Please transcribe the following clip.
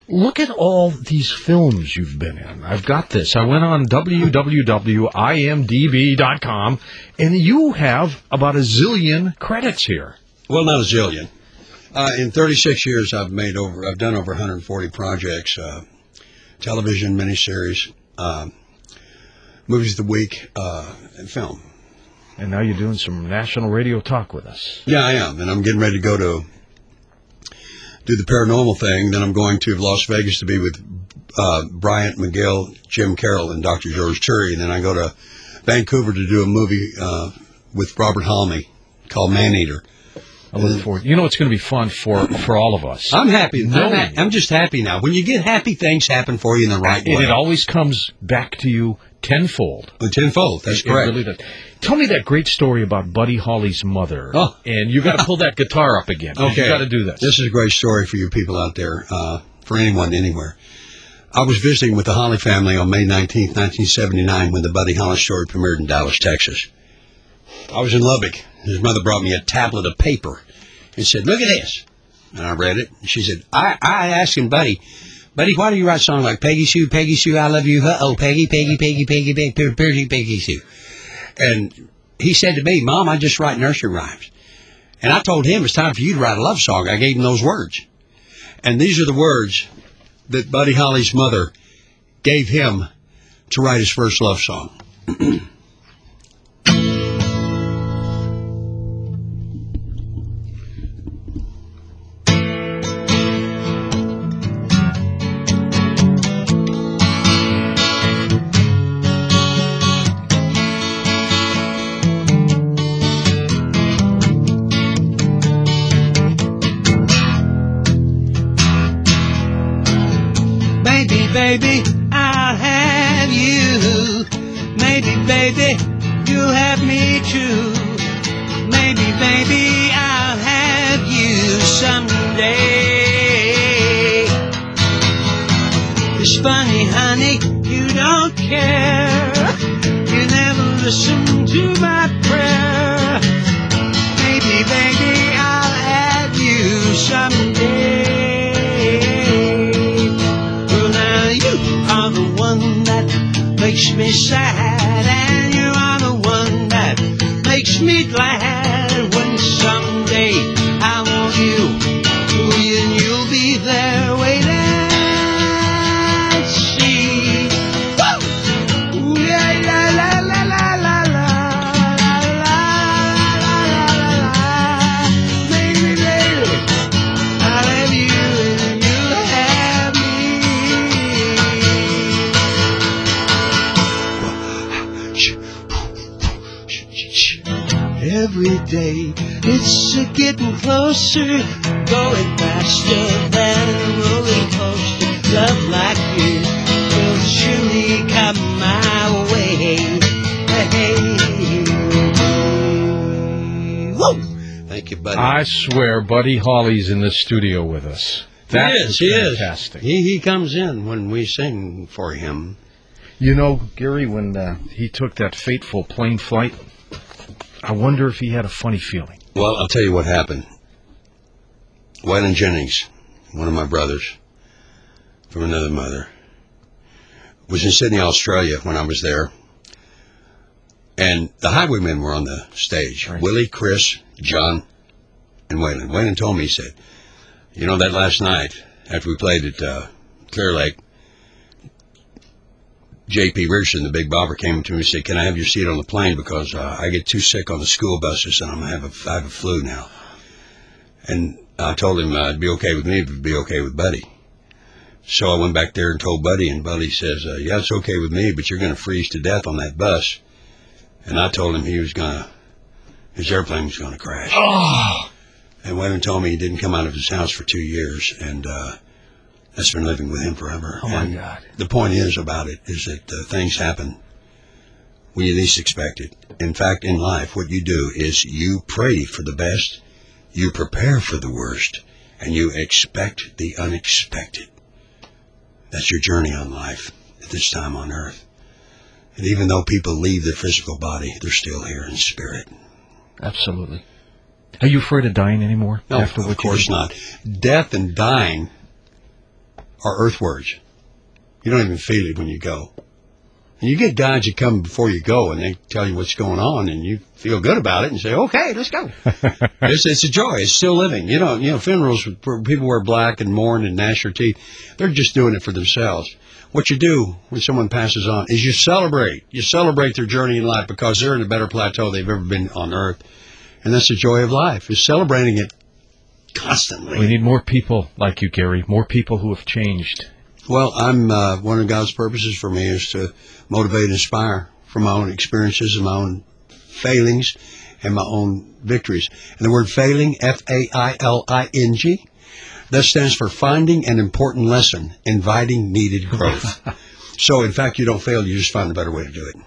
Look at all these films you've been in. I've got this. I went on www.imdb.com, and you have about a zillion credits here. Well, not a zillion. In 36 years, I've done over 140 projects, television, miniseries, movies of the week, and film. And now you're doing some national radio talk with us. Yeah, I am, and I'm getting ready to go to do the paranormal thing. Then I'm going to Las Vegas to be with Bryant McGill, Jim Carroll, and Dr. George Turry. And then I go to Vancouver to do a movie with Robert Halmy called Maneater. I look forward. You know, it's going to be fun for all of us. I'm happy. I'm just happy now. When you get happy, things happen for you in the right way. And it always comes back to you tenfold. Tenfold, that's correct. It really does. Tell me that great story about Buddy Holly's mother. Oh. And you got to pull that guitar up again. Okay. You got to do this. This is a great story for you people out there, for anyone, anywhere. I was visiting with the Holly family on May 19th, 1979, when the Buddy Holly story premiered in Dallas, Texas. I was in Lubbock. His mother brought me a tablet of paper and said, "Look at this." And I read it. And she said, I asked him, Buddy, why do you write songs like Peggy Sue, I love you, uh-oh, Peggy, Peggy Sue? And he said to me, Mom, I just write nursery rhymes. And I told him it's time for you to write a love song. I gave him those words. And these are the words that Buddy Holly's mother gave him to write his first love song. Baby, I'll have you. Maybe, baby, you'll have me too. Maybe, baby, I'll have you someday. It's funny, honey, you don't care. You never listen to my prayer. Maybe, baby, I'll have you someday. Makes me sad, and you are the one that makes me glad. When someday I want you, and you'll be there waiting. See, ooh, yeah, la la la la la la la la la la. Baby, baby, I love you, and you have me. Every day it's getting closer, going faster than a roller coaster. Love like this will surely come my way. Hey. Whoa! Thank you, buddy. I swear, Buddy Holly's in the studio with us. That is fantastic. He comes in when we sing for him. You know, Gary, when he took that fateful plane flight, I wonder if he had a funny feeling. Well, I'll tell you what happened. Waylon Jennings, one of my brothers from another mother, was in Sydney, Australia when I was there. And the Highwaymen were on the stage. Right. Willie, Chris, John, and Waylon. Waylon told me, he said, you know, that last night after we played at Clear Lake, J.P. Richardson, the big bobber, came to me and said, "Can I have your seat on the plane because I get too sick on the school buses and I have a flu now." And I told him it'd be okay with me if it'd be okay with Buddy. So I went back there and told Buddy, and Buddy says, "Yeah, it's okay with me, but you're going to freeze to death on that bus." And I told him his airplane was going to crash. Oh. And Waylon told me he didn't come out of his house for 2 years, and that's been living with him forever. Oh, my God. The point is about it is that things happen when you least expect it. In fact, in life, what you do is you pray for the best, you prepare for the worst, and you expect the unexpected. That's your journey on life at this time on earth. And even though people leave their physical body, they're still here in spirit. Absolutely. Are you afraid of dying anymore? No, of course not. Death and dying are earthwords. You don't even feel it when you go. And you get guys that come before you go, and they tell you what's going on, and you feel good about it, and say, okay, let's go. It's a joy. It's still living. Funerals where people wear black and mourn and gnash their teeth, they're just doing it for themselves. What you do when someone passes on is you celebrate. You celebrate their journey in life because they're in a better plateau they've ever been on earth. And that's the joy of life, is celebrating it constantly. We need more people like you, Gary, more people who have changed. Well, I'm one of God's purposes for me is to motivate and inspire from my own experiences and my own failings and my own victories. And the word failing, F-A-I-L-I-N-G, that stands for finding an important lesson, inviting needed growth. So, in fact, you don't fail, you just find a better way to do it.